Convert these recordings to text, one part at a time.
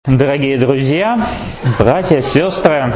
Дорогие друзья, братья, сестры,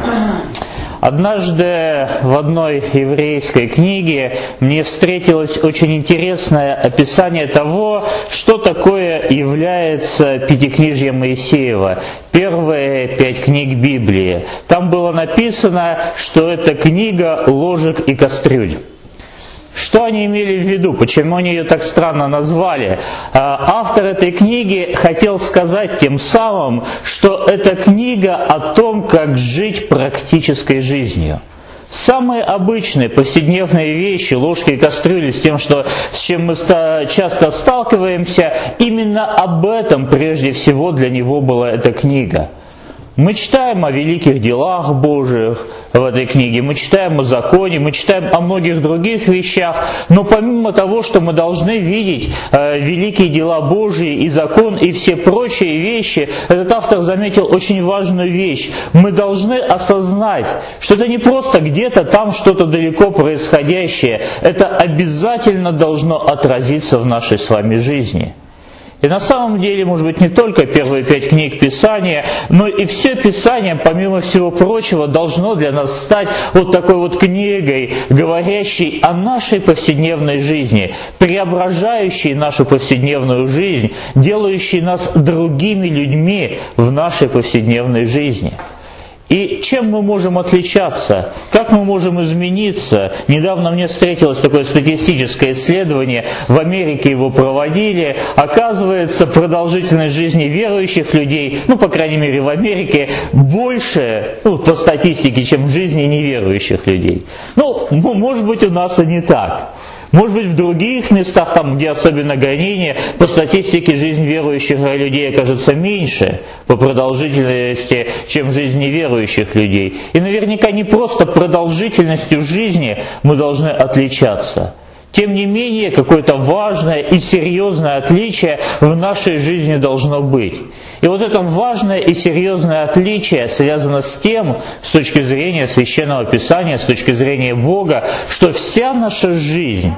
однажды в одной еврейской книге мне встретилось очень интересное описание того, что такое является Пятикнижье Моисеева, первые 5 книг Библии. Там было написано, что это книга ложек и кастрюль. Что они имели в виду? Почему они ее так странно назвали? Автор этой книги хотел сказать тем самым, что это книга о том, как жить практической жизнью. Самые обычные повседневные вещи, ложки и кастрюли, с чем мы часто сталкиваемся, именно об этом прежде всего для него была эта книга. Мы читаем о великих делах Божьих в этой книге, мы читаем о законе, мы читаем о многих других вещах, но помимо того, что мы должны видеть великие дела Божьи и закон и все прочие вещи, этот автор заметил очень важную вещь. Мы должны осознать, что это не просто где-то там что-то далеко происходящее, это обязательно должно отразиться в нашей с вами жизни. И на самом деле, может быть, не только первые 5 книг Писания, но и все Писание, помимо всего прочего, должно для нас стать вот такой вот книгой, говорящей о нашей повседневной жизни, преображающей нашу повседневную жизнь, делающей нас другими людьми в нашей повседневной жизни. И чем мы можем отличаться? Как мы можем измениться? Недавно мне встретилось такое статистическое исследование, в Америке его проводили. Оказывается, продолжительность жизни верующих людей, по крайней мере в Америке, больше, по статистике, чем в жизни неверующих людей. Может быть, у нас и не так. Может быть, в других местах, там, где особенно гонения, по статистике жизнь верующих людей окажется меньше по продолжительности, чем жизнь неверующих людей. И наверняка не просто продолжительностью жизни мы должны отличаться. Тем не менее, какое-то важное и серьезное отличие в нашей жизни должно быть. И вот это важное и серьезное отличие связано с тем, с точки зрения Священного Писания, с точки зрения Бога, что вся наша жизнь,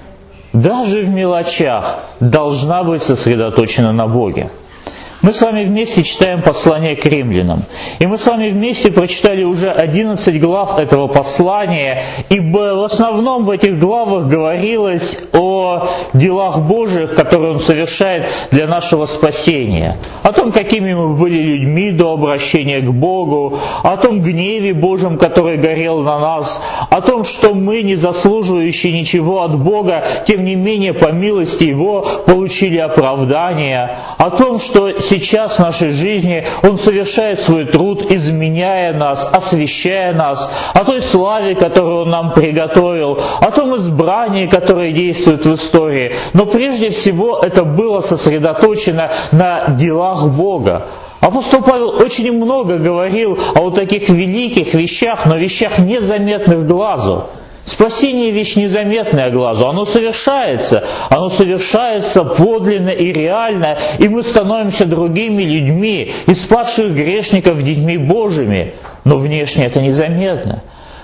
даже в мелочах, должна быть сосредоточена на Боге. Мы с вами вместе читаем послание к римлянам. И мы с вами вместе прочитали уже 11 глав этого послания. И в основном в этих главах говорилось о делах Божьих, которые Он совершает для нашего спасения. О том, какими мы были людьми до обращения к Богу. О том гневе Божьем, который горел на нас. О том, что мы, не заслуживающие ничего от Бога, тем не менее, по милости Его, получили оправдание. О том, что сейчас в нашей жизни Он совершает свой труд, изменяя нас, освящая нас, о той славе, которую Он нам приготовил, о том избрании, которое действует в истории. Но прежде всего это было сосредоточено на делах Бога. Апостол Павел очень много говорил о вот таких великих вещах, но вещах незаметных глазу. Спасение – вещь незаметная глазу, оно совершается подлинно и реально, и мы становимся другими людьми, из падших грешников детьми Божьими, но внешне это незаметно.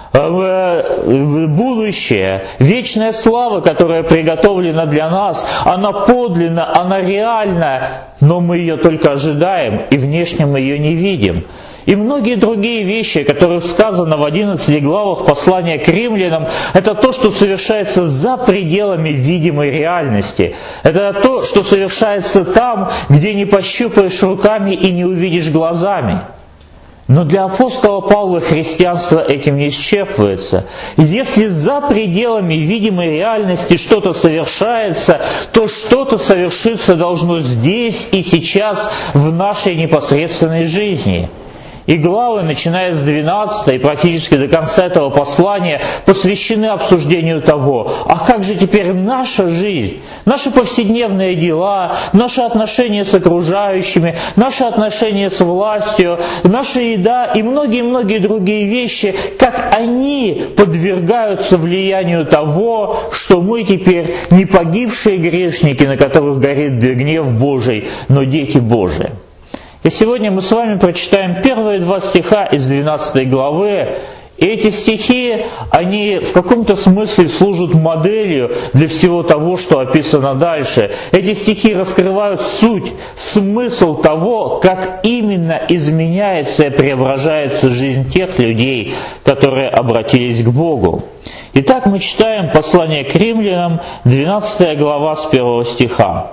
Будущее, вечная слава, которая приготовлена для нас, она подлинна, она реальна, но мы ее только ожидаем, и внешне мы ее не видим. И многие другие вещи, которые сказаны в 11 главах послания к римлянам, это то, что совершается за пределами видимой реальности. Это то, что совершается там, где не пощупаешь руками и не увидишь глазами. Но для апостола Павла христианство этим не исчерпывается. Если за пределами видимой реальности что-то совершается, то что-то совершиться должно здесь и сейчас в нашей непосредственной жизни. И главы, начиная с 12 и практически до конца этого послания, посвящены обсуждению того, а как же теперь наша жизнь, наши повседневные дела, наши отношения с окружающими, наши отношения с властью, наша еда и многие-многие другие вещи, как они подвергаются влиянию того, что мы теперь не погибшие грешники, на которых горит гнев Божий, но дети Божии. И сегодня мы с вами прочитаем первые 2 стиха из 12 главы, И эти стихи, они в каком-то смысле служат моделью для всего того, что описано дальше. Эти стихи раскрывают суть, смысл того, как именно изменяется и преображается жизнь тех людей, которые обратились к Богу. Итак, мы читаем послание к римлянам, 12 глава с 1 стиха.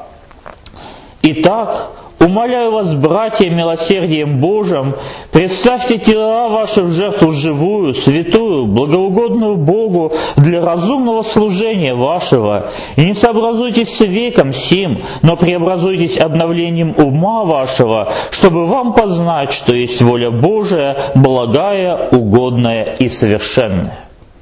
«Итак, умоляю вас, братья, милосердием Божьим, представьте тела ваши в жертву живую, святую, благоугодную Богу для разумного служения вашего, и не сообразуйтесь с веком сим, но преобразуйтесь обновлением ума вашего, чтобы вам познать, что есть воля Божия, благая, угодная и совершенная».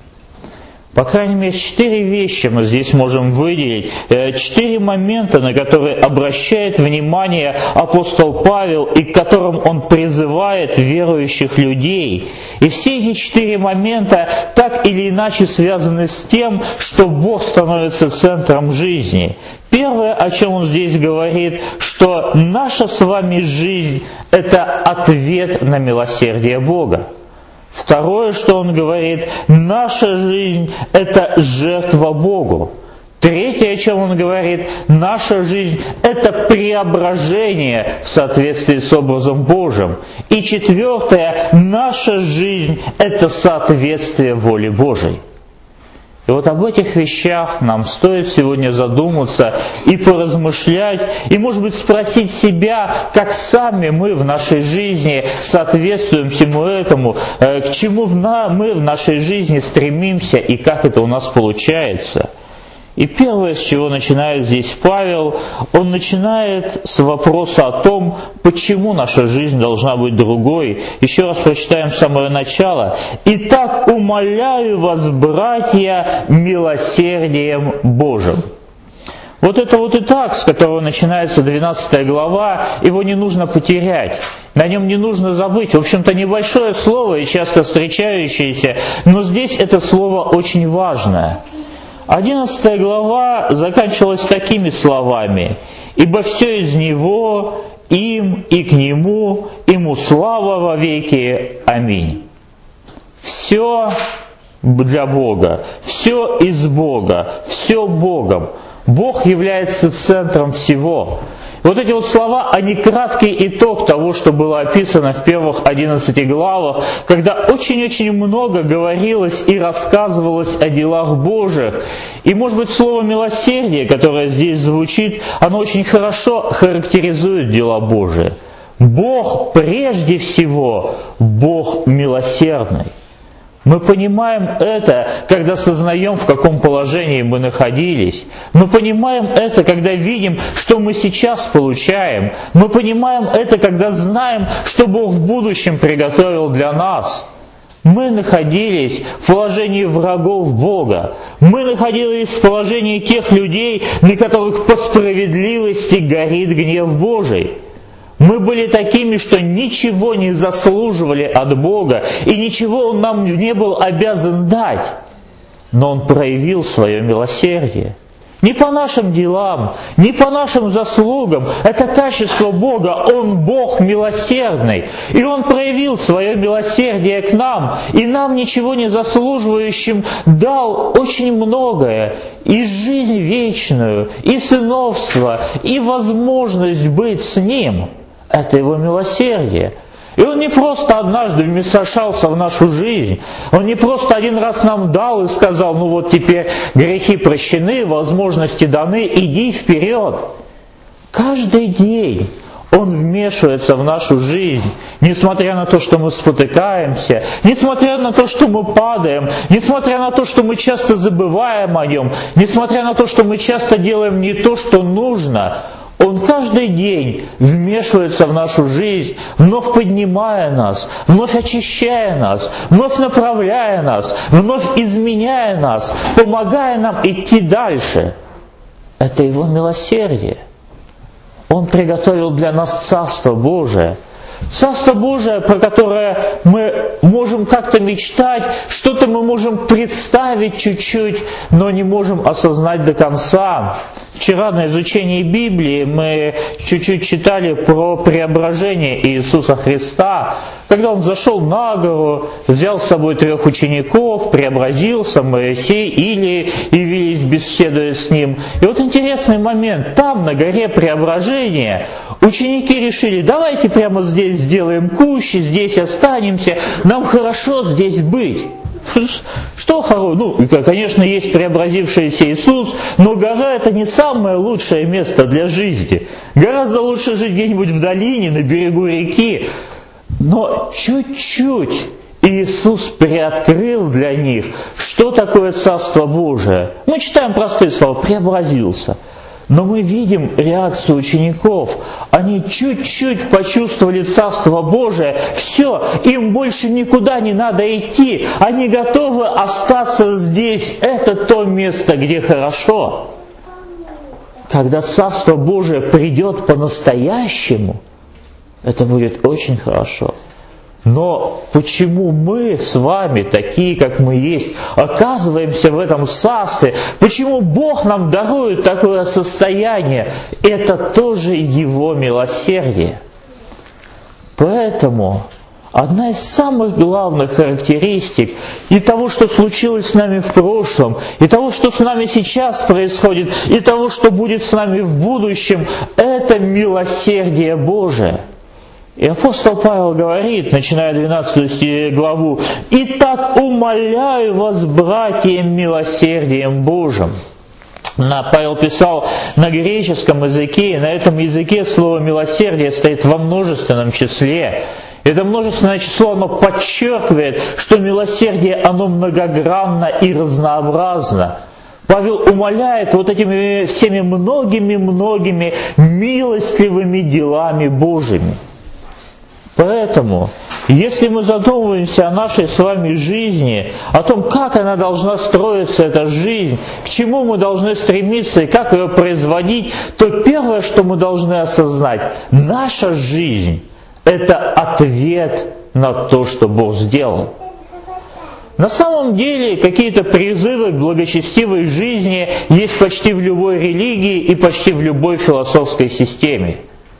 По крайней мере, 4 вещи мы здесь можем выделить, 4 момента, на которые обращает внимание апостол Павел и к которым он призывает верующих людей. И все эти 4 момента так или иначе связаны с тем, что Бог становится центром жизни. Первое, о чем он здесь говорит, что наша с вами жизнь – это ответ на милосердие Бога. Второе, что он говорит, наша жизнь – это жертва Богу. Третье, о чем он говорит, наша жизнь – это преображение в соответствии с образом Божьим. И четвертое, наша жизнь – это соответствие воле Божией. И вот об этих вещах нам стоит сегодня задуматься и поразмышлять, и, может быть, спросить себя, как сами мы в нашей жизни соответствуем всему этому, к чему мы в нашей жизни стремимся и как это у нас получается. И первое, с чего начинает здесь Павел, он начинает с вопроса о том, почему наша жизнь должна быть другой. Еще раз прочитаем с самого начала. «Итак, умоляю вас, братья, милосердием Божьим». Вот это вот «итак», с которого начинается 12 глава, его не нужно потерять. На нем не нужно забыть. В общем-то, небольшое слово и часто встречающееся, но здесь это слово очень важное. 11 глава заканчивалась такими словами: «Ибо все из Него, им и к Нему, Ему слава во веки. Аминь». Все для Бога, все из Бога, все Богом. Бог является центром всего. Вот эти вот слова, они краткий итог того, что было описано в первых 11 главах, когда очень-очень много говорилось и рассказывалось о делах Божьих. И, может быть, слово «милосердие», которое здесь звучит, оно очень хорошо характеризует дела Божии. Бог прежде всего, Бог милосердный. Мы понимаем это, когда сознаем, в каком положении мы находились. Мы понимаем это, когда видим, что мы сейчас получаем. Мы понимаем это, когда знаем, что Бог в будущем приготовил для нас. Мы находились в положении врагов Бога. Мы находились в положении тех людей, на которых по справедливости горит гнев Божий. Мы были такими, что ничего не заслуживали от Бога, и ничего Он нам не был обязан дать. Но Он проявил свое милосердие. Не по нашим делам, не по нашим заслугам. Это качество Бога. Он Бог милосердный. И Он проявил свое милосердие к нам. И нам, ничего не заслуживающим, дал очень многое. И жизнь вечную, и сыновство, и возможность быть с Ним. Это Его милосердие. И Он не просто однажды вмешался в нашу жизнь. Он не просто один раз нам дал и сказал: ну вот теперь грехи прощены, возможности даны, иди вперед. Каждый день Он вмешивается в нашу жизнь, несмотря на то, что мы спотыкаемся, несмотря на то, что мы падаем, несмотря на то, что мы часто забываем о Нем, несмотря на то, что мы часто делаем не то, что нужно. Он каждый день вмешивается в нашу жизнь, вновь поднимая нас, вновь очищая нас, вновь направляя нас, вновь изменяя нас, помогая нам идти дальше. Это Его милосердие. Он приготовил для нас Царство Божие. Царство Божие, про которое мы можем как-то мечтать, что-то мы можем представить чуть-чуть, но не можем осознать до конца. Вчера на изучении Библии мы чуть-чуть читали про преображение Иисуса Христа, Когда он зашел на гору, взял с собой 3 учеников, преобразился, Моисей, Илия явились, беседуя с ним. И вот интересный момент, там на горе преображения ученики решили, давайте прямо здесь сделаем кущи, здесь останемся, нам хорошо здесь быть. Что хорошего? Конечно, есть преобразившийся Иисус, но гора это не самое лучшее место для жизни. Гораздо лучше жить где-нибудь в долине, на берегу реки. Но чуть-чуть Иисус приоткрыл для них, что такое Царство Божие. Мы читаем простые слова «преобразился». Но мы видим реакцию учеников. Они чуть-чуть почувствовали Царство Божие. Все, им больше никуда не надо идти. Они готовы остаться здесь. Это то место, где хорошо. Когда Царство Божие придет по-настоящему, это будет очень хорошо. Но почему мы с вами, такие как мы есть, оказываемся в этом царстве? Почему Бог нам дарует такое состояние? Это тоже Его милосердие. Поэтому одна из самых главных характеристик и того, что случилось с нами в прошлом, и того, что с нами сейчас происходит, и того, что будет с нами в будущем, это милосердие Божие. И апостол Павел говорит, начиная 12 главу, «Итак, умоляю вас, братья, милосердием Божьим». Павел писал на греческом языке, и на этом языке слово «милосердие» стоит во множественном числе. Это множественное число, оно подчеркивает, что милосердие, оно многогранно и разнообразно. Павел умоляет вот этими всеми многими милостливыми делами Божьими. Поэтому, если мы задумываемся о нашей с вами жизни, о том, как она должна строиться, эта жизнь, к чему мы должны стремиться и как ее производить, то первое, что мы должны осознать, наша жизнь – это ответ на то, что Бог сделал. На самом деле, какие-то призывы к благочестивой жизни есть почти в любой религии и почти в любой философской системе.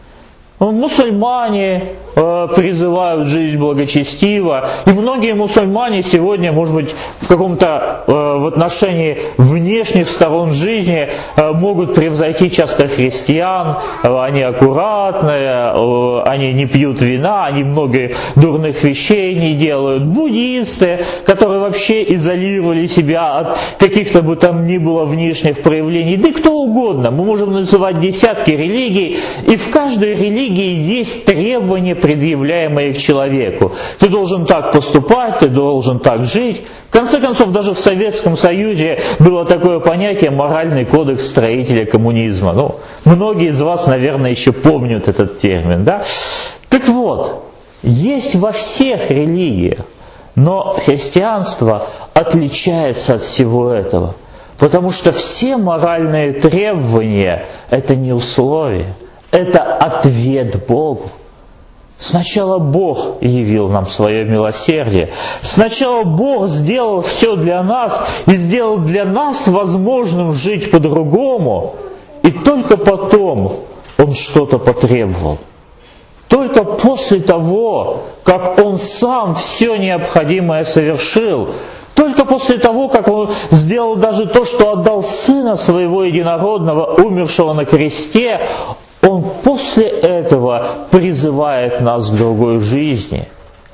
Мусульмане призывают жить благочестиво, и многие мусульмане сегодня, может быть, в каком-то в отношении внешних сторон жизни могут превзойти часто христиан. Они аккуратные, они не пьют вина, они много дурных вещей не делают. Буддисты, которые вообще изолировали себя от каких-то бы там ни было внешних проявлений, да и кто угодно. Мы можем называть десятки религий, и в каждой религии есть требования, предъявляемые к человеку. Ты должен так поступать, ты должен так жить. В конце концов, даже в Советском Союзе было такое понятие «моральный кодекс строителя коммунизма». Многие из вас, наверное, еще помнят этот термин, да? Так вот, есть во всех религиях, но христианство отличается от всего этого. Потому что все моральные требования – это не условия. Это ответ Богу. Сначала Бог явил нам свое милосердие. Сначала Бог сделал все для нас и сделал для нас возможным жить по-другому. И только потом Он что-то потребовал. Только после того, как Он сам все необходимое совершил, только после того, как Он сделал даже то, что отдал Сына Своего Единородного, умершего на кресте, Он после этого призывает нас к другой жизни.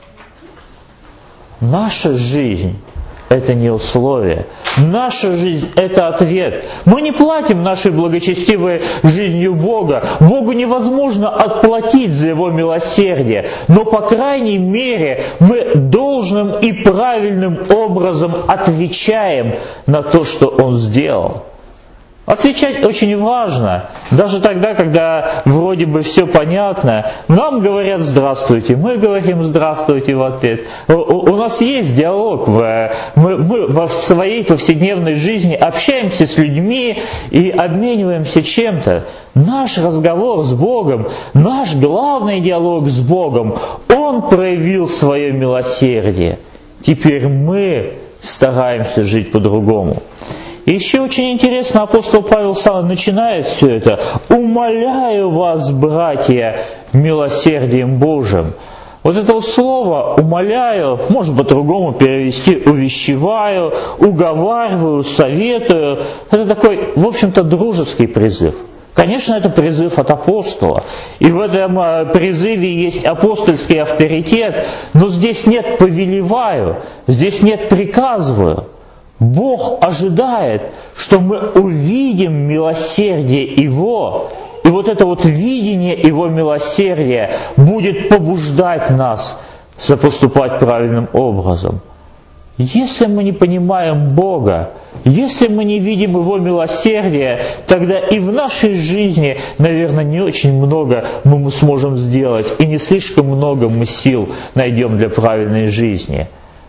Наша жизнь – это не условие. Наша жизнь – это ответ. Мы не платим нашей благочестивой жизнью Бога. Богу невозможно отплатить за Его милосердие. Но, по крайней мере, мы должным и правильным образом отвечаем на то, что Он сделал. Отвечать очень важно, даже тогда, когда вроде бы все понятно. Нам говорят «здравствуйте», мы говорим «здравствуйте» в ответ. У нас есть диалог, мы в своей повседневной жизни общаемся с людьми и обмениваемся чем-то. Наш разговор с Богом, наш главный диалог с Богом, Он проявил свое милосердие. Теперь мы стараемся жить по-другому. И еще очень интересно, апостол Павел сам начинает все это. «Умоляю вас, братья, милосердием Божьим». Вот это вот слово «умоляю», можно по-другому перевести «увещеваю», «уговариваю», «советую». Это такой, в общем-то, дружеский призыв. Конечно, это призыв от апостола. И в этом призыве есть апостольский авторитет, но здесь нет «повелеваю», здесь нет «приказываю». Бог ожидает, что мы увидим милосердие Его, и вот это вот видение Его милосердия будет побуждать нас поступать правильным образом. Если мы не понимаем Бога, если мы не видим Его милосердия, тогда и в нашей жизни, наверное, не очень много мы сможем сделать, и не слишком много мы сил найдем для правильной жизни.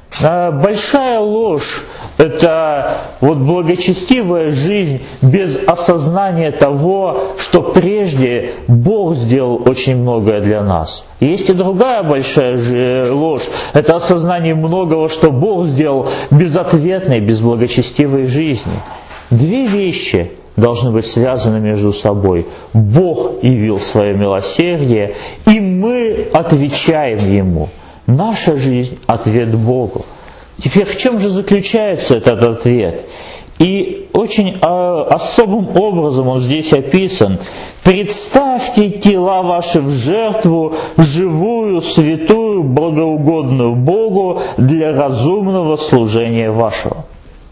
Большая ложь – это вот благочестивая жизнь без осознания того, что прежде Бог сделал очень многое для нас. Есть и другая большая ложь – это осознание многого, что Бог сделал безответной, без благочестивой жизни. Две вещи должны быть связаны между собой. Бог явил свое милосердие, и мы отвечаем Ему. Наша жизнь – ответ Богу. Теперь в чем же заключается этот ответ? И очень особым образом он здесь описан. «Представьте тела ваши в жертву, живую, святую, благоугодную Богу для разумного служения вашего».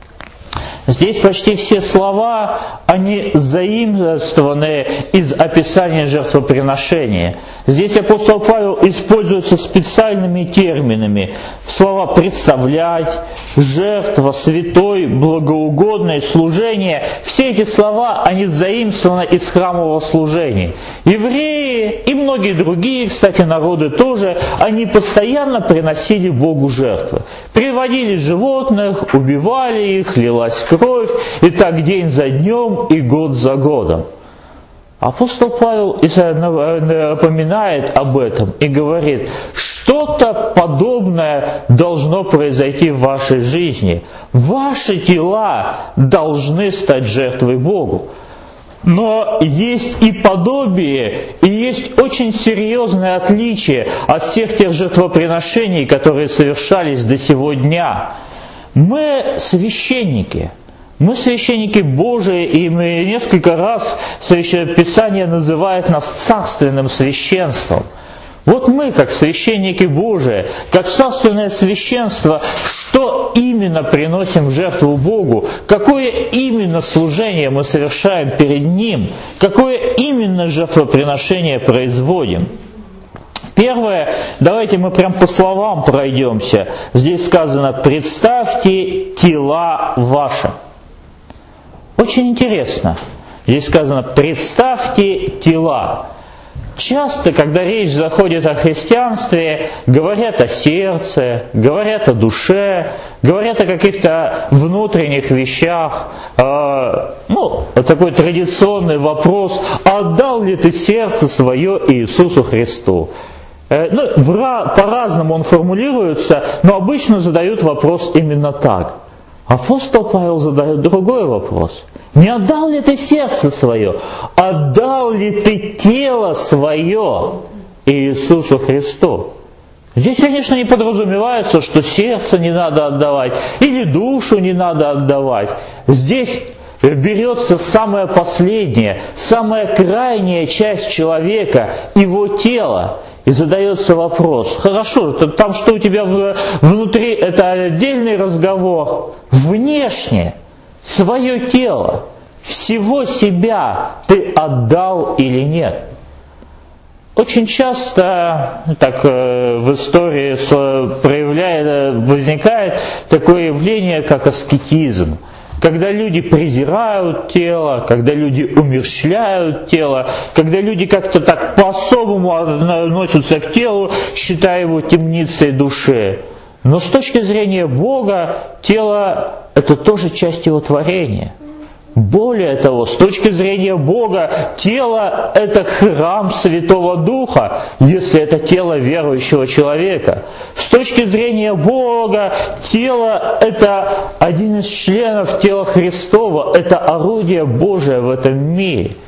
Здесь почти все слова, они заимствованы из описания жертвоприношения. Здесь апостол Павел используется специальными терминами. Слова «представлять», «жертва», «святой», «благоугодное», «служение». Все эти слова, они заимствованы из храмового служения. Евреи и многие другие, кстати, народы тоже, они постоянно приносили Богу жертвы. Приводили животных, убивали их, лилась кровь, и так день за днем и год за годом. Апостол Павел напоминает об этом и говорит, что-то подобное должно произойти в вашей жизни. Ваши тела должны стать жертвой Богу. Но есть и подобие, и есть очень серьезное отличие от всех тех жертвоприношений, которые совершались до сего дня. Мы священники. Мы священники Божии, и мы несколько раз Писание называет нас царственным священством. Вот мы, как священники Божии, как царственное священство, что именно приносим в жертву Богу, какое именно служение мы совершаем перед Ним, какое именно жертвоприношение производим. Первое, давайте мы прям по словам пройдемся. Здесь сказано «представьте тела ваши». Очень интересно. Здесь сказано «представьте тела». Часто, когда речь заходит о христианстве, говорят о сердце, говорят о душе, говорят о каких-то внутренних вещах. Такой традиционный вопрос: «Отдал ли ты сердце свое Иисусу Христу?» По-разному он формулируется, но обычно задают вопрос именно так. Апостол Павел задает другой вопрос. Не отдал ли ты сердце свое? Отдал ли ты тело свое Иисусу Христу? Здесь, конечно, не подразумевается, что сердце не надо отдавать или душу не надо отдавать. Здесь берется самая последняя, самая крайняя часть человека, его тело. И задается вопрос: хорошо, там что у тебя внутри, это отдельный разговор. Внешне, свое тело, всего себя ты отдал или нет? Очень часто так в истории возникает такое явление, как аскетизм. Когда люди презирают тело, когда люди умерщвляют тело, когда люди как-то так по-особому относятся к телу, считая его темницей души. Но с точки зрения Бога, тело – это тоже часть Его творения. Более того, с точки зрения Бога, тело – это храм Святого Духа, если это тело верующего человека. С точки зрения Бога, тело – это один из членов тела Христова, это орудие Божие в этом мире.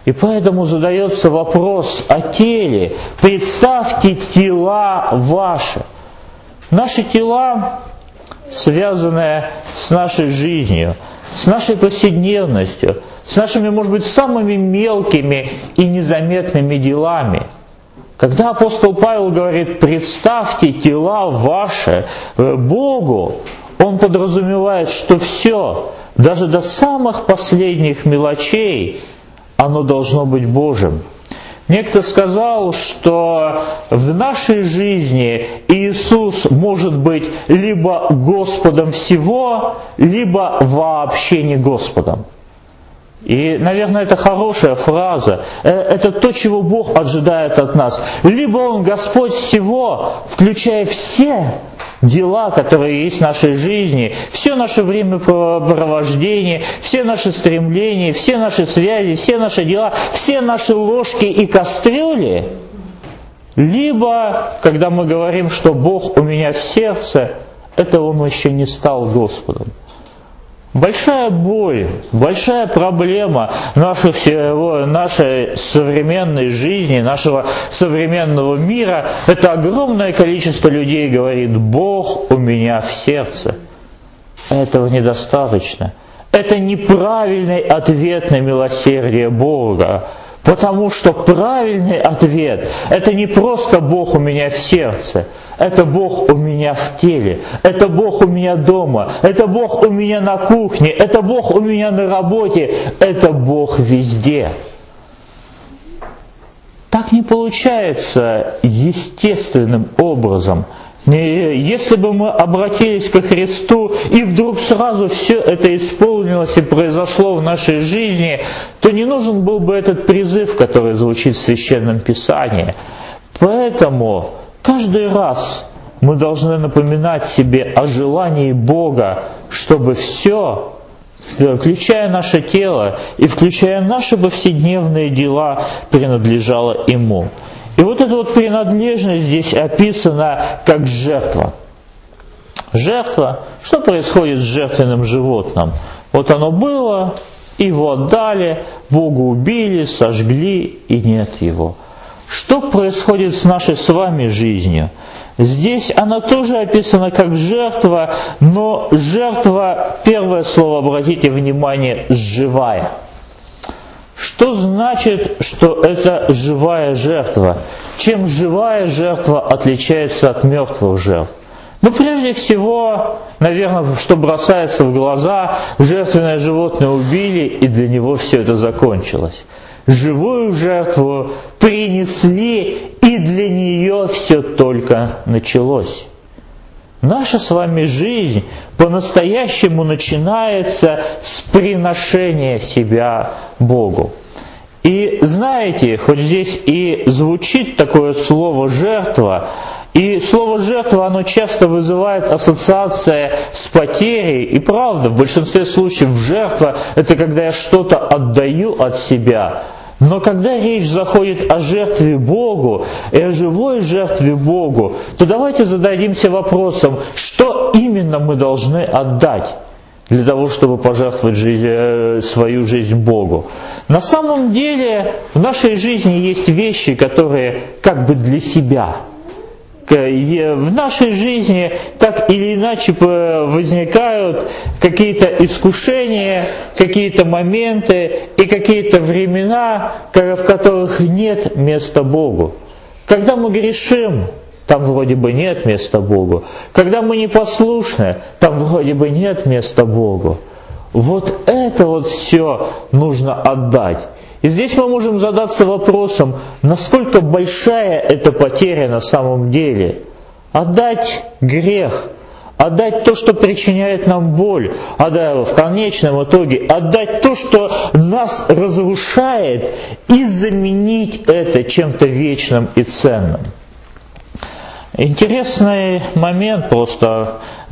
И поэтому задается вопрос о теле. Представьте тела ваши. Наши тела, связанные с нашей жизнью, с нашей повседневностью, с нашими, может быть, самыми мелкими и незаметными делами. Когда апостол Павел говорит «представьте тела ваши Богу», он подразумевает, что все, даже до самых последних мелочей, оно должно быть Божьим. Некто сказал, что в нашей жизни Иисус может быть либо Господом всего, либо вообще не Господом. И, наверное, это хорошая фраза. Это то, чего Бог ожидает от нас. Либо Он Господь всего, включая все дела, которые есть в нашей жизни, все наше времяпровождение, все наши стремления, все наши связи, все наши дела, все наши ложки и кастрюли. Либо, когда мы говорим, что Бог у меня в сердце, это Он еще не стал Господом. Большая боль, большая проблема нашей современной жизни, нашего современного мира, это огромное количество людей говорит: Бог у меня в сердце. Этого недостаточно. Это неправильный ответ на милосердие Бога. Потому что правильный ответ – это не просто Бог у меня в сердце, это Бог у меня в теле, это Бог у меня дома, это Бог у меня на кухне, это Бог у меня на работе, это Бог везде. Так не получается естественным образом. Если бы мы обратились ко Христу, и вдруг сразу все это исполнилось и произошло в нашей жизни, то не нужен был бы этот призыв, который звучит в Священном Писании. Поэтому каждый раз мы должны напоминать себе о желании Бога, чтобы все, включая наше тело и включая наши повседневные дела, принадлежало Ему. И вот эта вот принадлежность здесь описана как жертва. Жертва, что происходит с жертвенным животным? Вот оно было, его отдали, Богу убили, сожгли, и нет его. Что происходит с нашей с вами жизнью? Здесь она тоже описана как жертва, но жертва, первое слово, обратите внимание, живая. Что значит, что это живая жертва? Чем живая жертва отличается от мертвых жертв? Ну, прежде всего, наверное, что бросается в глаза, жертвенное животное убили, и для него все это закончилось. Живую жертву принесли, и для нее все только началось. Наша с вами жизнь по-настоящему начинается с приношения себя Богу. И знаете, хоть здесь и звучит такое слово «жертва», и слово «жертва» оно часто вызывает ассоциация с потерей, и правда, в большинстве случаев жертва – это когда я что-то отдаю от себя. Но когда речь заходит о жертве Богу и о живой жертве Богу, то давайте зададимся вопросом, что именно мы должны отдать для того, чтобы пожертвовать свою жизнь Богу. На самом деле в нашей жизни есть вещи, которые как бы для себя. В нашей жизни так или иначе возникают какие-то искушения, какие-то моменты и какие-то времена, в которых нет места Богу. Когда мы грешим, там вроде бы нет места Богу. Когда мы непослушны, там вроде бы нет места Богу. Вот это вот все нужно отдать. И здесь мы можем задаться вопросом, насколько большая эта потеря на самом деле. Отдать грех, отдать то, что причиняет нам боль, в конечном итоге отдать то, что нас разрушает, и заменить это чем-то вечным и ценным. Интересный момент просто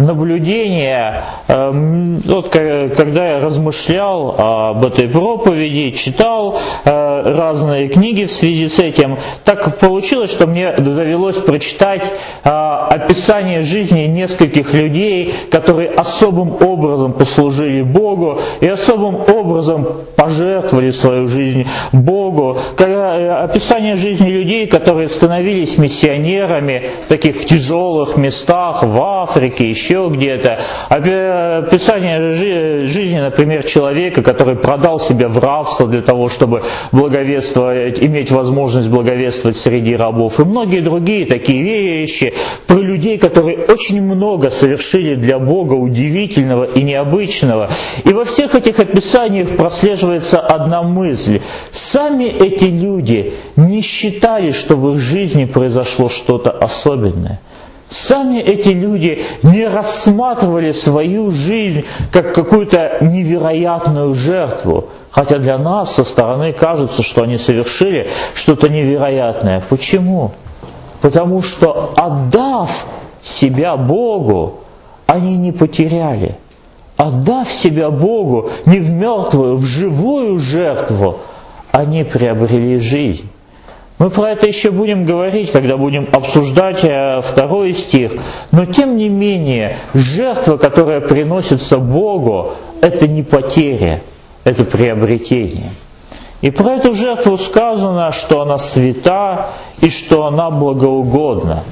наблюдение, вот когда я размышлял об этой проповеди, читал разные книги в связи с этим, так получилось, что мне довелось прочитать описание жизни нескольких людей, которые особым образом послужили Богу и особым образом пожертвовали свою жизнь Богу. Описание жизни людей, которые становились миссионерами в таких тяжелых местах, в Африке, еще где-то. Описание жизни, например, человека, который продал себя в рабство для того, чтобы благовествовать, иметь возможность благовествовать среди рабов. И многие другие такие вещи про людей, которые очень много совершили для Бога удивительного и необычного. И во всех этих описаниях прослеживается одна мысль. Сами эти люди не считали, что в их жизни произошло что-то особенное. Сами эти люди не рассматривали свою жизнь как какую-то невероятную жертву. Хотя для нас со стороны кажется, что они совершили что-то невероятное. Почему? Потому что, отдав себя Богу, они не потеряли. Отдав себя Богу не в мертвую, в живую жертву, они приобрели жизнь. Мы про это еще будем говорить, когда будем обсуждать 2 стих. Но тем не менее, жертва, которая приносится Богу, это не потеря, это приобретение. И про эту жертву сказано, что она свята и что она благоугодна.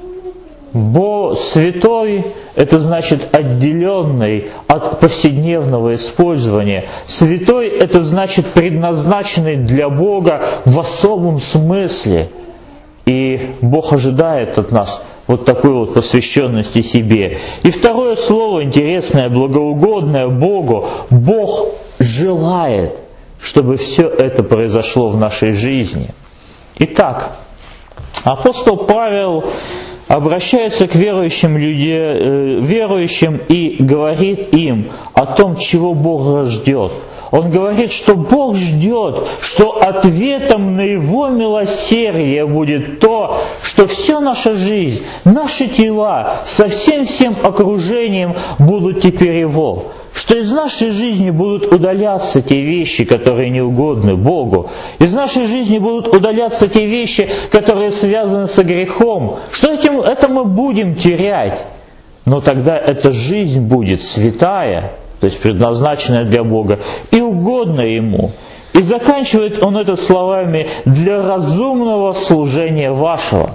Святой – это значит отделенный от повседневного использования. Святой – это значит предназначенный для Бога в особом смысле. И Бог ожидает от нас вот такой вот посвященности себе. И второе слово интересное, благоугодное Богу. Бог желает, чтобы все это произошло в нашей жизни. Итак, апостол Павел обращается к верующим и говорит им о том, чего Бог ждет. Он говорит, что Бог ждет, что ответом на Его милосердие будет то, что вся наша жизнь, наши тела со всем окружением будут теперь Его. Что из нашей жизни будут удаляться те вещи, которые не угодны Богу. Из нашей жизни будут удаляться те вещи, которые связаны со грехом. Что это мы будем терять. Но тогда эта жизнь будет святая, то есть предназначенная для Бога, и угодна Ему. И заканчивает он это словами «для разумного служения вашего».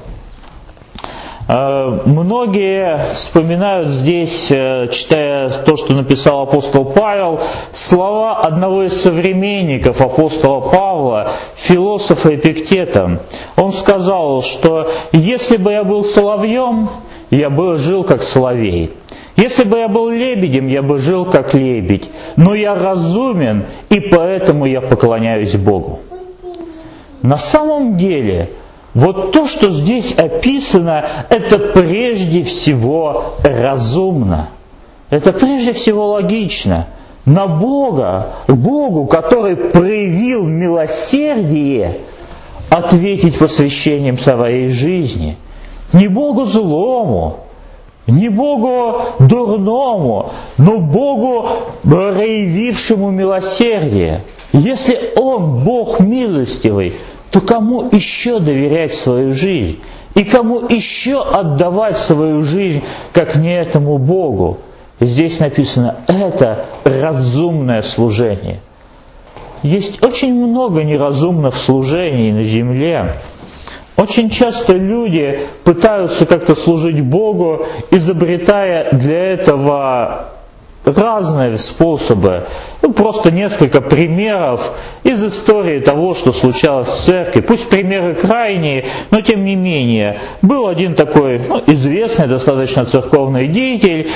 Многие вспоминают здесь, читая то, что написал апостол Павел, слова одного из современников апостола Павла, философа Эпиктета. Он сказал, что «если бы я был соловьем, я бы жил как соловей. Если бы я был лебедем, я бы жил как лебедь. Но я разумен, и поэтому я поклоняюсь Богу». На самом деле, вот то, что здесь описано, это прежде всего разумно. Это прежде всего логично. На Бога, Богу, который проявил милосердие, ответить посвящением своей жизни. Не Богу злому, не Богу дурному, но Богу, проявившему милосердие. Если Он, Бог милостивый, то кому еще доверять свою жизнь? И кому еще отдавать свою жизнь, как не этому Богу? Здесь написано, это разумное служение. Есть очень много неразумных служений на земле. Очень часто люди пытаются как-то служить Богу, изобретая для этого разные способы. Просто несколько примеров из истории того, что случалось в церкви. Пусть примеры крайние, но тем не менее. Был один такой известный достаточно церковный деятель,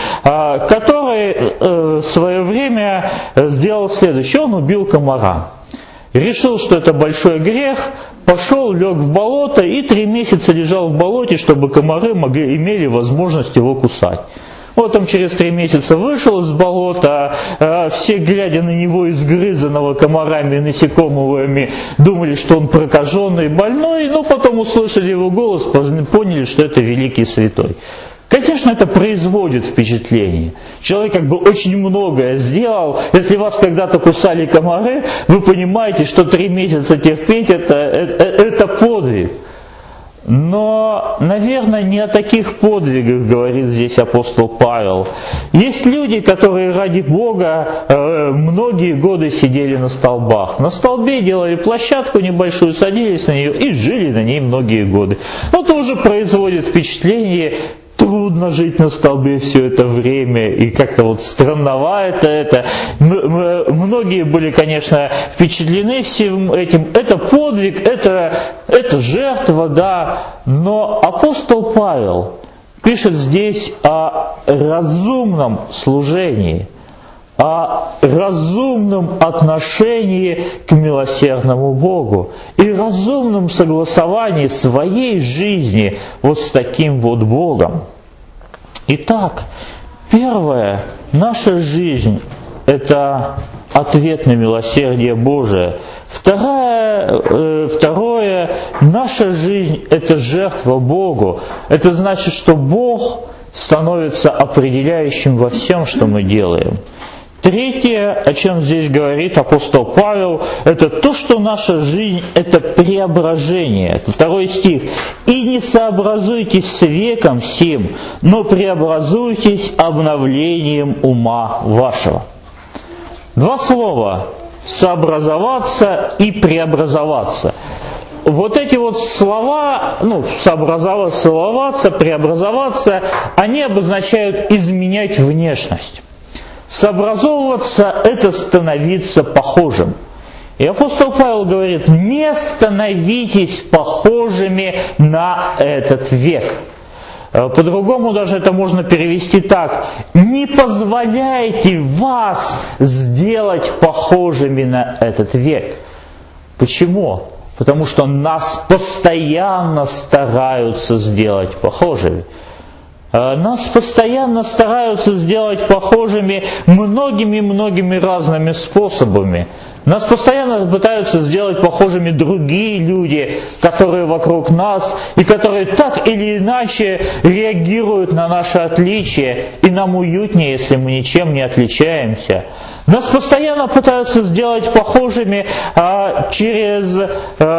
который в свое время сделал следующее. Он убил комара. Решил, что это большой грех, пошел, лег в болото и 3 месяца лежал в болоте, чтобы комары имели возможность его кусать. Вот он через 3 месяца вышел из болота, все, глядя на него изгрызанного комарами и насекомыми, думали, что он прокаженный, больной, но потом услышали его голос, поняли, что это великий святой. Конечно, это производит впечатление. Человек как бы очень многое сделал. Если вас когда-то кусали комары, вы понимаете, что 3 месяца терпеть это подвиг. Но, наверное, не о таких подвигах говорит здесь апостол Павел. Есть люди, которые ради Бога многие годы сидели на столбах. На столбе делали площадку небольшую, садились на нее и жили на ней многие годы. Но тоже производит впечатление. Трудно жить на столбе все это время, и как-то вот странновато это. Многие были, конечно, впечатлены всем этим. Это подвиг, это жертва, да. Но апостол Павел пишет здесь о разумном служении, о разумном отношении к милосердному Богу и разумном согласовании своей жизни вот с таким вот Богом. Итак, первое, наша жизнь – это ответ на милосердие Божие. Второе, наша жизнь – это жертва Богу. Это значит, что Бог становится определяющим во всем, что мы делаем. Третье, о чем здесь говорит апостол Павел, это то, что наша жизнь – это преображение. Это 2 стих. «И не сообразуйтесь с веком сим, но преобразуйтесь обновлением ума вашего». 2 слова – сообразоваться и преобразоваться. Вот эти вот слова, сообразоваться, преобразоваться, они обозначают изменять внешность. Сообразовываться – это становиться похожим. И апостол Павел говорит, не становитесь похожими на этот век. По-другому даже это можно перевести так. Не позволяйте вас сделать похожими на этот век. Почему? Потому что нас постоянно стараются сделать похожими. Нас постоянно стараются сделать похожими многими разными способами. Нас постоянно пытаются сделать похожими другие люди, которые вокруг нас, и которые так или иначе реагируют на наши отличия, и нам уютнее, если мы ничем не отличаемся. Нас постоянно пытаются сделать похожими через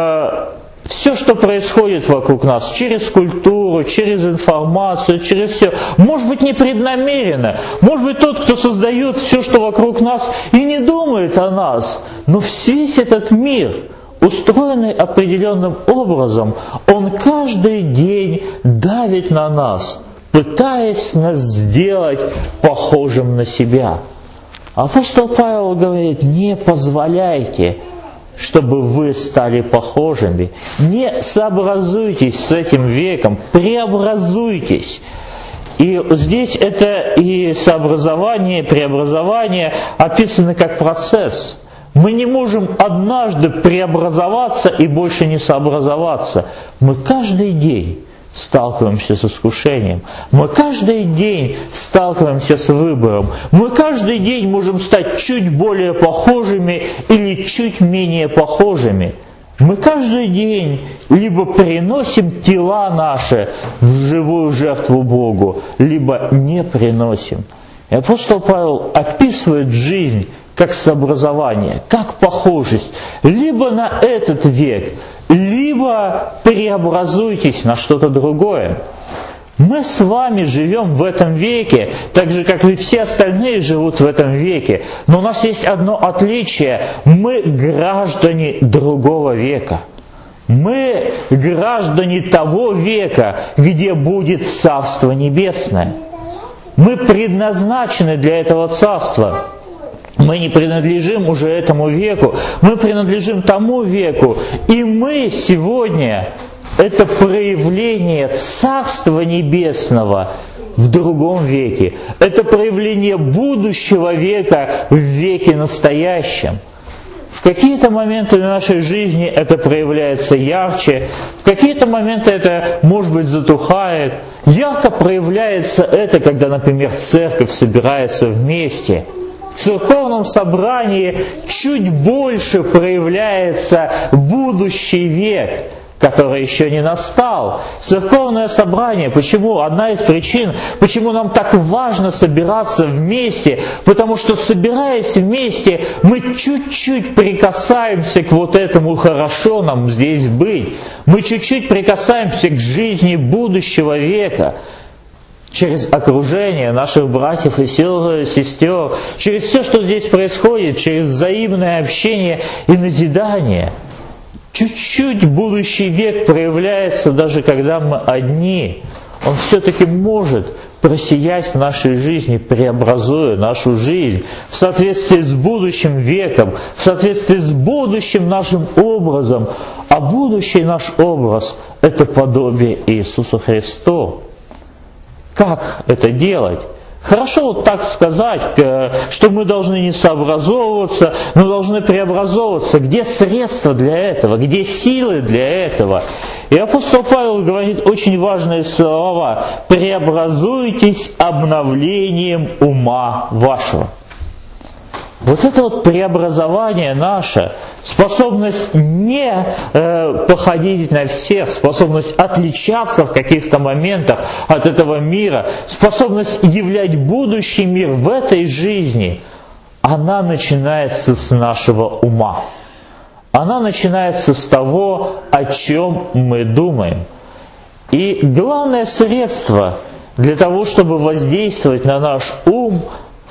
все, что происходит вокруг нас, через культуру, через информацию, через все. Может быть, непреднамеренно. Может быть, тот, кто создает все, что вокруг нас, и не думает о нас. Но весь этот мир, устроенный определенным образом, он каждый день давит на нас, пытаясь нас сделать похожим на себя. Апостол Павел говорит, не позволяйте, чтобы вы стали похожими. Не сообразуйтесь с этим веком, преобразуйтесь. И здесь это и сообразование, и преобразование описаны как процесс. Мы не можем однажды преобразоваться и больше не сообразоваться. Мы каждый день сталкиваемся с искушением. Мы каждый день сталкиваемся с выбором. Мы каждый день можем стать чуть более похожими или чуть менее похожими. Мы каждый день либо приносим тела наши в живую жертву Богу, либо не приносим. И апостол Павел описывает жизнь как сообразование, как похожесть, либо на этот век, либо преобразуйтесь на что-то другое. Мы с вами живем в этом веке, так же, как и все остальные живут в этом веке. Но у нас есть одно отличие. Мы граждане другого века. Мы граждане того века, где будет Царство Небесное. Мы предназначены для этого Царства. Мы не принадлежим уже этому веку, мы принадлежим тому веку. И мы сегодня это проявление Царства Небесного в другом веке. Это проявление будущего века в веке настоящем. В какие-то моменты в нашей жизни это проявляется ярче, в какие-то моменты это, может быть, затухает. Ярко проявляется это, когда, например, церковь собирается вместе. В церковном собрании чуть больше проявляется будущий век. который еще не настал. Церковное собрание, почему? Одна из причин, почему нам так важно собираться вместе, потому что, собираясь вместе, мы чуть-чуть прикасаемся к вот этому «хорошо нам здесь быть». Мы чуть-чуть прикасаемся к жизни будущего века. Через окружение наших братьев и сестер, через все, что здесь происходит, через взаимное общение и назидание. Чуть-чуть будущий век проявляется, даже когда мы одни. Он все-таки может просиять в нашей жизни, преобразуя нашу жизнь в соответствии с будущим веком, в соответствии с будущим нашим образом. А будущий наш образ – это подобие Иисусу Христу. Как это делать? Хорошо вот так сказать, что мы должны не сообразовываться, но должны преобразовываться. Где средства для этого? Где силы для этого? И апостол Павел говорит очень важные слова. «Преобразуйтесь обновлением ума вашего». Вот это вот преобразование наше, способность не походить на всех, способность отличаться в каких-то моментах от этого мира, способность являть будущий мир в этой жизни, она начинается с нашего ума. Она начинается с того, о чем мы думаем. И главное средство для того, чтобы воздействовать на наш ум,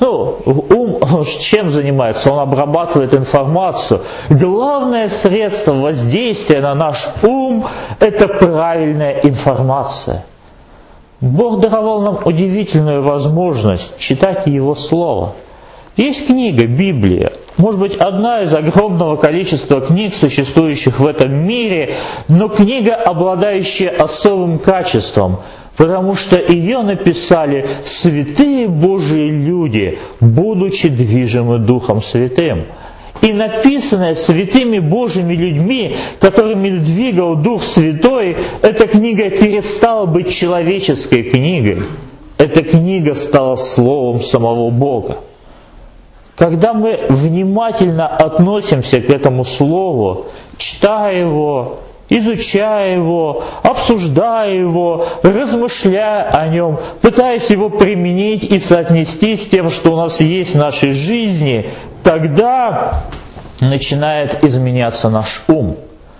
ум чем занимается? Он обрабатывает информацию. Главное средство воздействия на наш ум – это правильная информация. Бог даровал нам удивительную возможность читать Его Слово. Есть книга, Библия. Может быть, одна из огромного количества книг, существующих в этом мире, но книга, обладающая особым качеством, потому что ее написали святые Божьи люди, будучи движимы Духом Святым. И написанная святыми Божьими людьми, которыми двигал Дух Святой, эта книга перестала быть человеческой книгой. Эта книга стала Словом самого Бога. Когда мы внимательно относимся к этому Слову, читая его, изучая его, обсуждая его, размышляя о нем, пытаясь его применить и соотнести с тем, что у нас есть в нашей жизни, тогда начинает изменяться наш ум.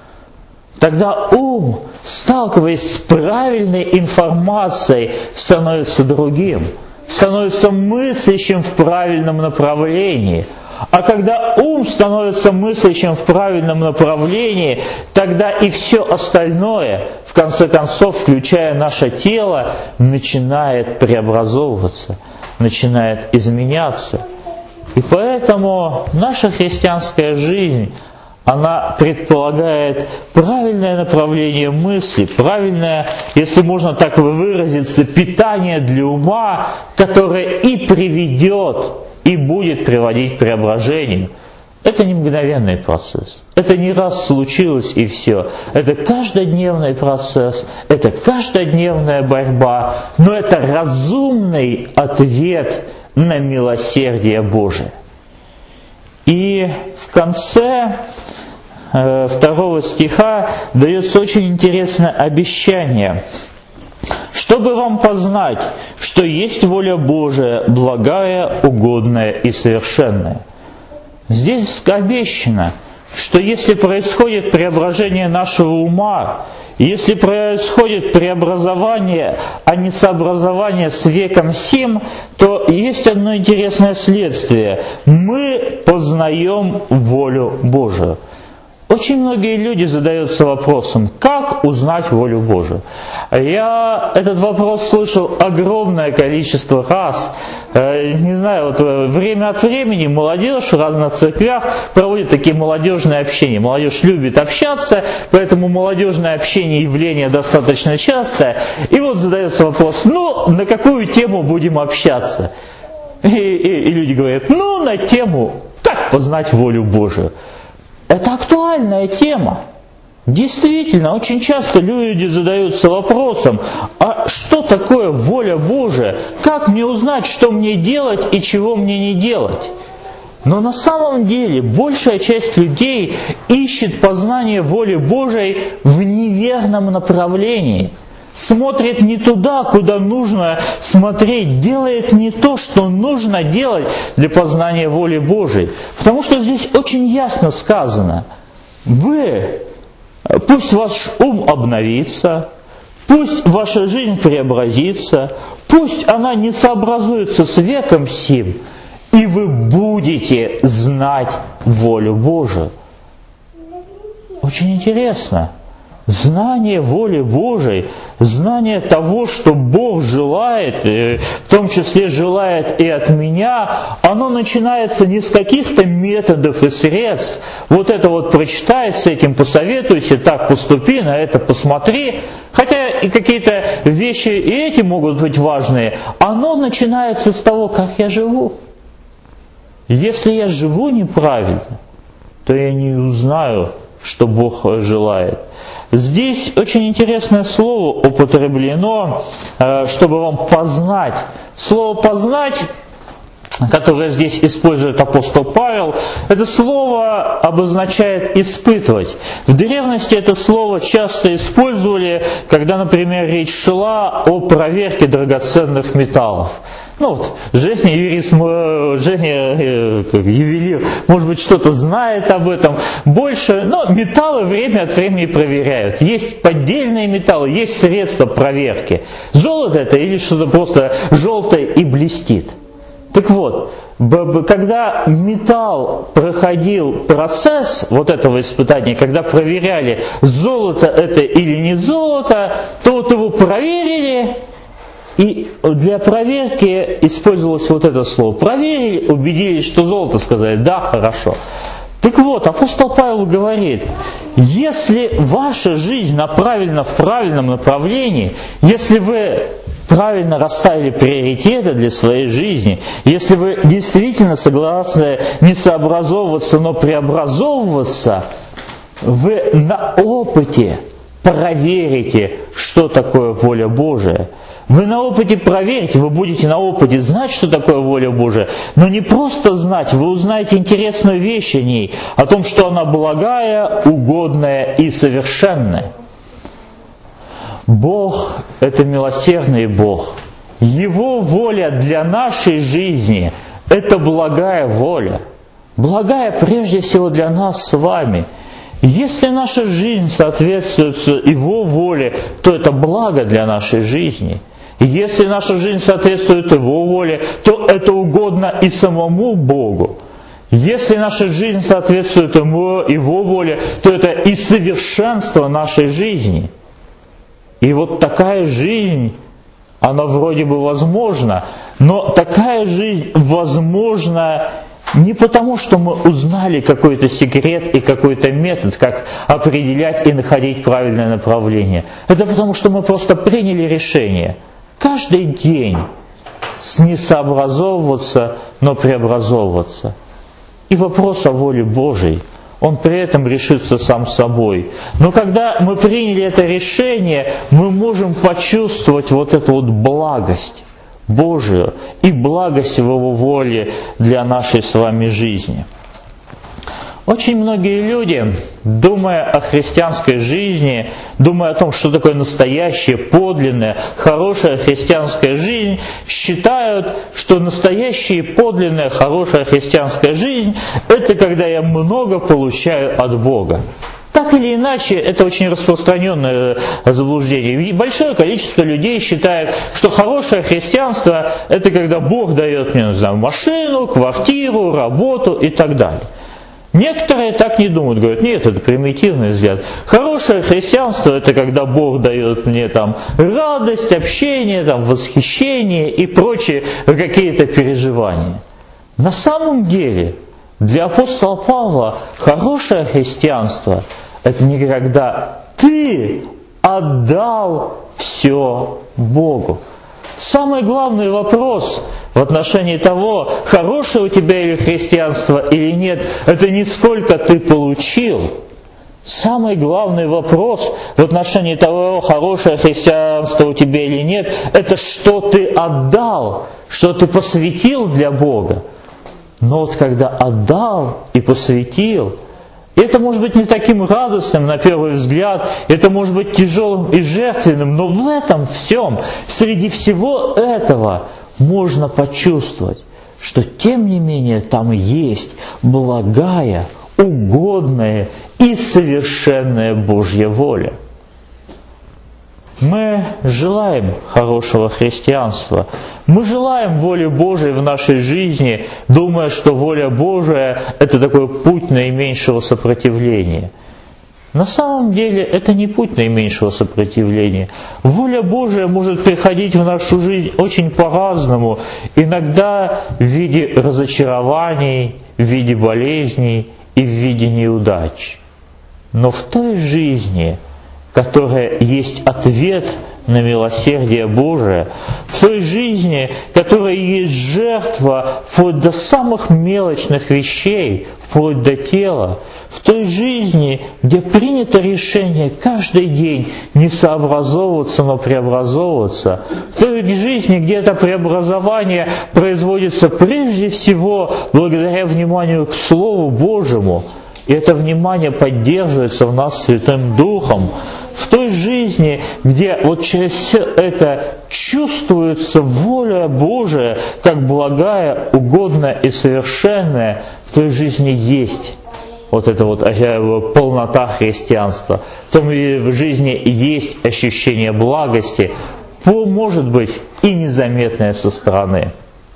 Тогда ум, сталкиваясь с правильной информацией, становится другим, становится мыслящим в правильном направлении. А когда ум становится мыслящим в правильном направлении, тогда и все остальное, в конце концов, включая наше тело, начинает преобразовываться, начинает изменяться. И поэтому наша христианская жизнь, она предполагает правильное направление мысли, правильное, если можно так выразиться, питание для ума, которое и приведет, и будет приводить к преображению. Это не мгновенный процесс. Это не раз случилось и все. Это каждодневный процесс, это каждодневная борьба, но это разумный ответ на милосердие Божие. И в конце 2 стиха дается очень интересное обещание. «Чтобы вам познать, что есть воля Божия, благая, угодная и совершенная». Здесь обещано, что если происходит преображение нашего ума, если происходит преобразование, а не сообразование с веком сим, то есть одно интересное следствие. Мы познаем волю Божию. Очень многие люди задаются вопросом, как узнать волю Божию. Я этот вопрос слышал огромное количество раз. Не знаю, вот время от времени молодежь в разных церквях проводит такие молодежные общения. Молодежь любит общаться, поэтому молодежное общение явление достаточно частое. И вот задается вопрос, на какую тему будем общаться? И люди говорят, на тему, как познать волю Божию. Это актуальная тема. Действительно, очень часто люди задаются вопросом, а что такое воля Божия? Как мне узнать, что мне делать и чего мне не делать? Но на самом деле большая часть людей ищет познание воли Божией в неверном направлении. Смотрит не туда, куда нужно смотреть, делает не то, что нужно делать для познания воли Божией. Потому что здесь очень ясно сказано: пусть ваш ум обновится, пусть ваша жизнь преобразится, пусть она не сообразуется с веком сим, и вы будете знать волю Божию. Очень интересно. Знание воли Божией, знание того, что Бог желает, в том числе желает и от меня, оно начинается не с каких-то методов и средств. Вот это вот прочитай, с этим посоветуйся, так поступи, на это посмотри. Хотя и какие-то вещи и эти могут быть важные. Оно начинается с того, как я живу. Если я живу неправильно, то я не узнаю, что Бог желает. Здесь очень интересное слово употреблено, чтобы вам познать. Слово «познать», которое здесь использует апостол Павел, это слово обозначает «испытывать». В древности это слово часто использовали, когда, например, речь шла о проверке драгоценных металлов. Женя, юрист, Женя, ювелир, может быть, что-то знает об этом больше, но металлы время от времени проверяют. Есть поддельные металлы, есть средства проверки. Золото это или что-то просто желтое и блестит. Так вот, когда металл проходил процесс вот этого испытания, когда проверяли, золото это или не золото, то вот его проверили, и для проверки использовалось вот это слово. Проверили, убедились, что золото, сказали, да, хорошо. Так вот, апостол Павел говорит, если ваша жизнь направлена в правильном направлении, если вы правильно расставили приоритеты для своей жизни, если вы действительно согласны не сообразовываться, но преобразовываться, вы на опыте проверите, что такое воля Божия. Вы на опыте проверите, вы будете на опыте знать, что такое воля Божия, но не просто знать, вы узнаете интересную вещь о ней, о том, что она благая, угодная и совершенная. Бог – это милосердный Бог. Его воля для нашей жизни – это благая воля. Благая прежде всего для нас с вами. Если наша жизнь соответствует Его воле, то это благо для нашей жизни. Если наша жизнь соответствует Его воле, то это угодно и самому Богу. Если наша жизнь соответствует Его воле, то это и совершенство нашей жизни. И вот такая жизнь, она вроде бы возможна, но такая жизнь возможна не потому, что мы узнали какой-то секрет и какой-то метод, как определять и находить правильное направление. Это потому, что мы просто приняли решение каждый день не сообразовываться, но преобразовываться. И вопрос о воле Божией, он при этом решится сам собой. Но когда мы приняли это решение, мы можем почувствовать вот эту вот благость Божию и благость в Его воле для нашей с вами жизни. Очень многие люди, думая о христианской жизни, думая о том, что такое настоящая, подлинная, хорошая христианская жизнь, считают, что настоящая, подлинная, хорошая христианская жизнь – это когда я много получаю от Бога. Так или иначе, это очень распространенное заблуждение. И большое количество людей считает, что хорошее христианство – это когда Бог дает мне, машину, квартиру, работу и так далее. Некоторые так не думают, говорят, нет, это примитивный взгляд. Хорошее христианство – это когда Бог дает мне радость, общение, восхищение и прочие какие-то переживания. На самом деле, для апостола Павла хорошее христианство – это не когда ты отдал все Богу. Самый главный вопрос в отношении того, хорошее у тебя или христианство или нет, это не сколько ты получил. Самый главный вопрос в отношении того, хорошее христианство у тебя или нет, это что ты отдал, что ты посвятил для Бога. Но вот когда отдал и посвятил, это может быть не таким радостным на первый взгляд, это может быть тяжелым и жертвенным, но в этом всем, среди всего этого, можно почувствовать, что тем не менее там есть благая, угодная и совершенная Божья воля. Мы желаем хорошего христианства. Мы желаем воли Божией в нашей жизни, думая, что воля Божия – это такой путь наименьшего сопротивления. На самом деле это не путь наименьшего сопротивления. Воля Божия может приходить в нашу жизнь очень по-разному, иногда в виде разочарований, в виде болезней и в виде неудач. Но в той жизни, которая есть ответ на милосердие Божие, в той жизни, которая есть жертва вплоть до самых мелочных вещей, вплоть до тела, в той жизни, где принято решение каждый день не сообразовываться, но преобразовываться, в той жизни, где это преобразование производится прежде всего благодаря вниманию к Слову Божьему, и это внимание поддерживается в нас Святым Духом, в той жизни, где вот через все это чувствуется воля Божия, как благая, угодная и совершенная, в той жизни есть вот эта вот полнота христианства. В той жизни есть ощущение благости, может быть и незаметное со стороны.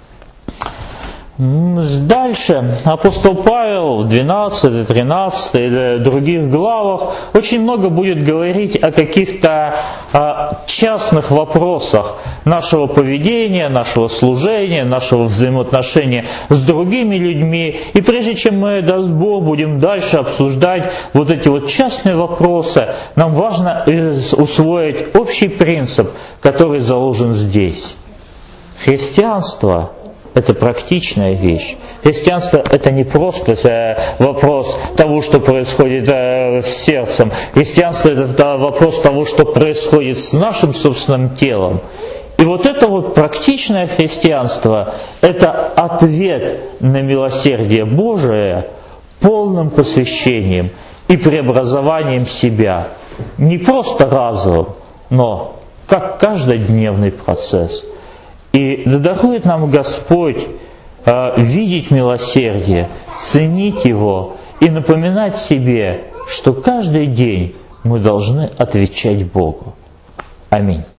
Дальше апостол Павел в 12, 13 и других главах очень много будет говорить о каких-то частных вопросах нашего поведения, нашего служения, нашего взаимоотношения с другими людьми. И прежде чем мы, даст Бог, будем дальше обсуждать вот эти вот частные вопросы, нам важно усвоить общий принцип, который заложен здесь. Христианство – это практичная вещь. Христианство – это не просто вопрос того, что происходит с сердцем. Христианство – это вопрос того, что происходит с нашим собственным телом. И вот это вот практичное христианство – это ответ на милосердие Божие полным посвящением и преобразованием себя. Не просто разовым, но как каждодневный процесс. И да дарует нам Господь видеть милосердие, ценить его и напоминать себе, что каждый день мы должны отвечать Богу. Аминь.